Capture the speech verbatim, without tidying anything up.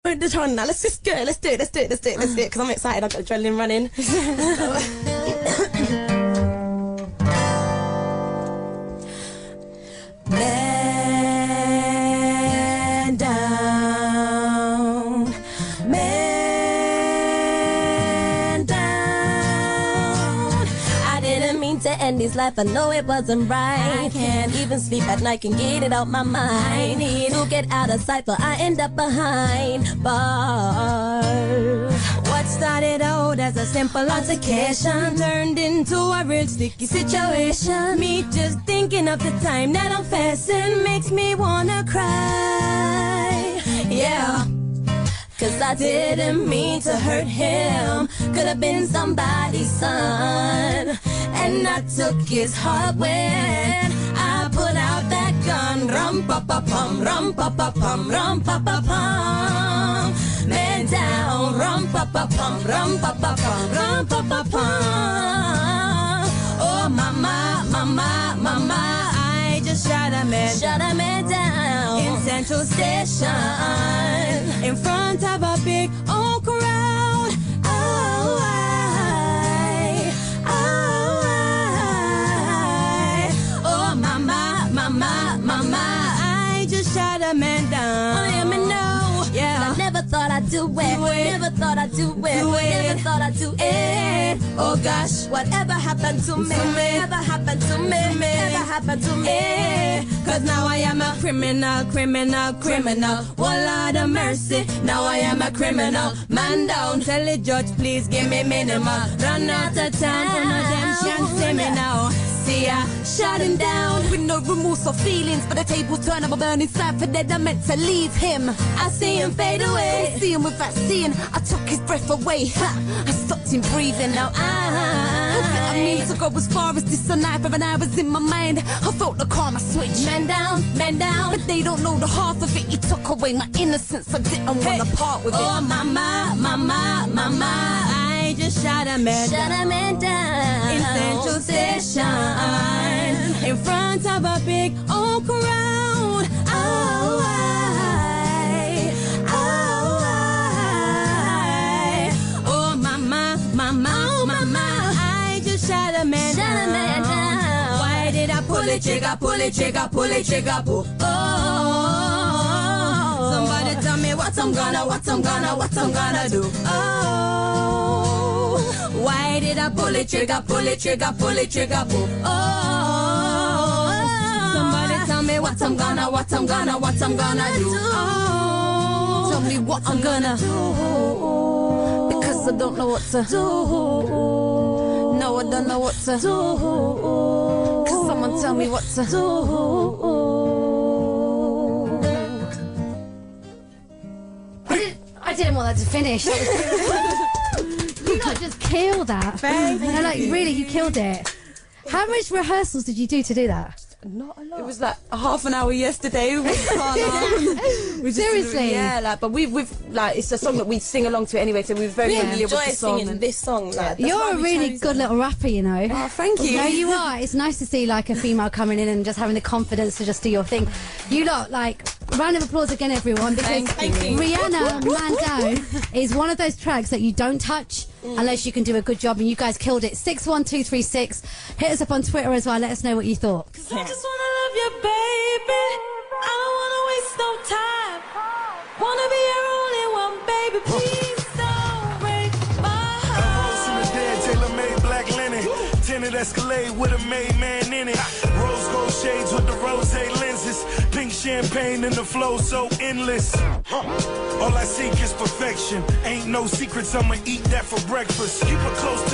the tron now. Let's just go. Let's do it. Let's do it. Let's do it. Let's do it. Because I'm excited. I've got adrenaline running. Man down, man down. I didn't mean to end his life. I know it wasn't right. I can't even sleep at night. Can get it out my mind. Need to get out of sight, but I end up behind bars. What started out as a simple altercation turned into a real sticky situation. Me just thinking of the time that I'm facing makes me wanna cry. Yeah, cause I didn't mean to hurt him. Could have been somebody's son. And I took his heart when I put out that gun. Rum pa pa pum, rum pa pa pum, rum pa pa pum. Man down, rum pa pa pum, rum pa pa pum, rum pa pa pum. Oh mama, mama, mama, I just shot a man, shot a man down in Central Station, in front of a big old crowd. Oh, I, oh, I, oh mama, mama, mama, I just shot a man down. I am in no. Yeah. I never thought I'd do it. do it. Never thought I'd do it. do it. Never thought I'd do it. Oh gosh, whatever happened to me? Never happened to me. Never happened to me. Cause now I am a criminal, criminal, criminal. One Lord of mercy. Now I am a criminal. Man down. Tell the judge, please give me minimal. Run out of time for no damn chance. See me now. See, I shut him down with no remorse or feelings. But the tables turn up, I burn inside for dead. I meant to leave him. I see him fade away. I see him without seeing. I took his breath away. Ha! I stopped him breathing. Now I, I mean to go as far as this night. For an hours in my mind, I felt the karma switch. Man down, man down. But they don't know the half of it. He took away my innocence. I didn't hey. want to part with oh, it. Oh mama, mama, mama, I just shot a man Shut down. a man down in Central Station, in front of a big old crowd. Oh, I, oh, I, oh, mama, mama, oh, mama, I just shot a man shot down. a man down. Why did I pull it, trigger, pull it, trigger, pull it, trigger, pull? Oh, somebody tell me what I'm gonna, what I'm gonna, what I'm gonna do. Oh, why did I pull it, trigger, pull it, trigger, pull it, trigger, pull? Oh, somebody tell me what I'm gonna, what I'm gonna, what I'm gonna do. Oh, tell me what I'm gonna do, because I don't know what to do. No, I don't know what to do. Cause someone tell me what to do. I didn't want that to finish. That was you not just killed that. Thank no, like really, you killed it. How much rehearsals did you do to do that? Not a lot. It was like a half an hour yesterday. We we Seriously? Yeah, like, but we've, we've, like, it's a song that we sing along to anyway, so we're very yeah. familiar with the song. Singing this song. Like, You're a really good little rapper, you know. Oh, thank you. No, you are. It's nice to see like a female coming in and just having the confidence to just do your thing. You lot, like, round of applause again, everyone, because Thank you. Rihanna, Man Down, is one of those tracks that you don't touch mm. unless you can do a good job, and you guys killed it. six one two three six. Hit us up on Twitter as well. Let us know what you thought. Cause I just wanna love you, baby. I don't wanna waste no time. Wanna be your only one, baby. Please don't break my heart. Rose from the dead, tailor-made black linen. Tinted Escalade with a made man in it. Rose gold shades with the rose lenses. Pink champagne and the flow so endless. All I seek is perfection. Ain't no secrets, I'ma eat that for breakfast. Keep her close to